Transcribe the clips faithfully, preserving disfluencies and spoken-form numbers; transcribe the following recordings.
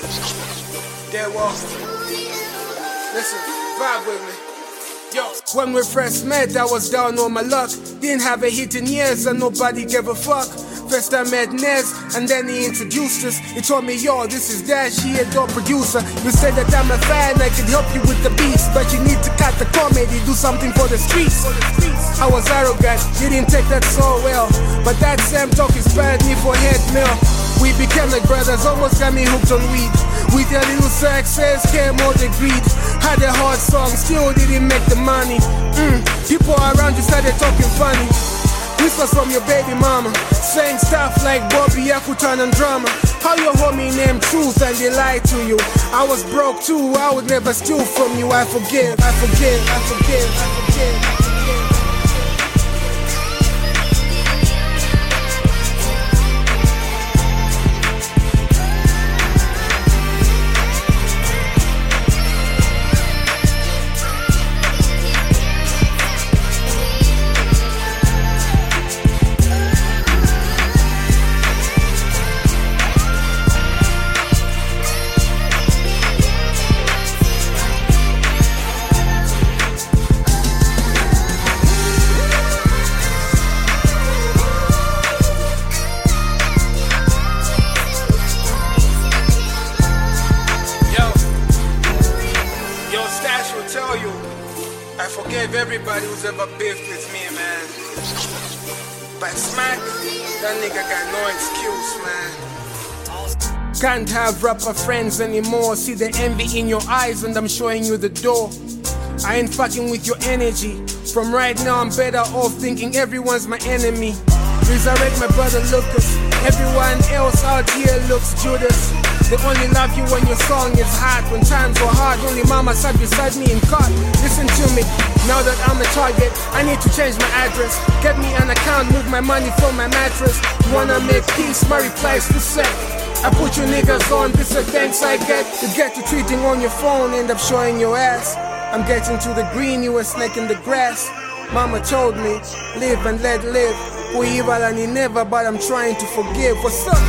There walk. Listen, vibe with me. Yo, when we first met, I was down on my luck. Didn't have a hit in years and nobody gave a fuck. First I met Nez, and then he introduced us. He told me, yo, this is Dash, he a dope producer. You said that I'm a fan, I could help you with the beats, but you need to cut the comedy, do something for the streets. I was arrogant, you didn't take that so well, but that same talk inspired me for head mill. We became like brothers, almost got me hooked on weed. With a little success came all the greed. Had a hard song, still didn't make the money. Mm. People around you started talking funny. This was from your baby mama, saying stuff like Bobby Yakutan and drama. How your homie named Truth and they lied to you. I was broke too, I would never steal from you. I forgive, I forgive, I forgive, I forgive, I forgive. I forgave everybody who's ever beefed with me, man. But Smack, that nigga got no excuse, man. Can't have rapper friends anymore. See the envy in your eyes and I'm showing you the door. I ain't fucking with your energy. From right now I'm better off thinking everyone's my enemy. Resurrect my brother Lucas. Everyone else out here looks Judas. They only love you when your song is hot. When times were hard, only mama sat beside me in court. Listen to me, now that I'm a target, I need to change my address. Get me an account, move my money from my mattress. You wanna make peace, my reply's to set. I put you niggas on, this is thanks I get. You get to tweeting on your phone, end up showing your ass. I'm getting to the green, you a snake in the grass. Mama told me, live and let live. We evil and he never, but I'm trying to forgive. What's up?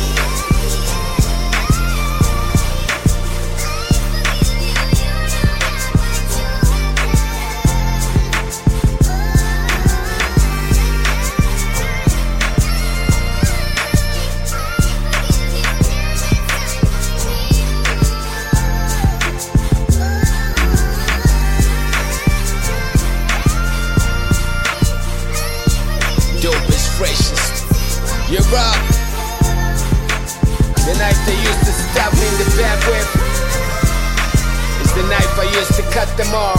Freshest, you're up. The knife they used to stab me in the bad whip is the knife I used to cut them off.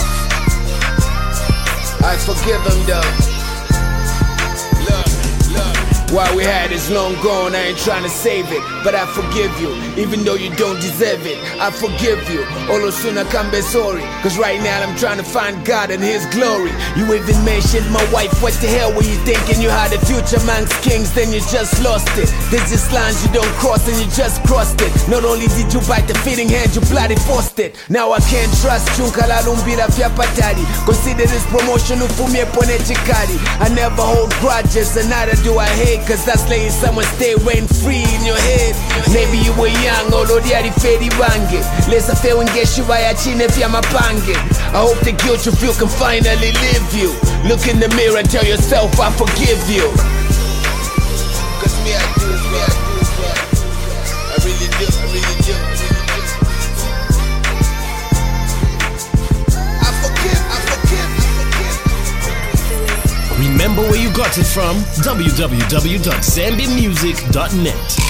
I forgive them though. Look, look. What we had is long gone, I ain't trying to save it, but I forgive you, even though you don't deserve it. I forgive you, Olo sooner come be sorry, cause right now I'm trying to find God and His glory. You even mentioned my wife, what the hell were you thinking? You had a future amongst kings, then you just lost it. There's just lines you don't cross and you just crossed it. Not only did you bite the feeding hand, you bloody forced it. Now I can't trust you, kalalumbira fya patari. Consider this promotion ufumie pone chikari. I never hold grudges and neither do I hate, cause that's letting someone stay rent free in your head. Maybe you were young, already at the fairy bange. Let's say when get you by a chin if you're my pange. I hope the guilt you feel can finally leave you. Look in the mirror and tell yourself I forgive you. Cause me I do, me I do, me I do. I really do, I really do, I really do. I forgive, I forgive, I forgive. Remember where you got it from? w w w dot zambi music dot net.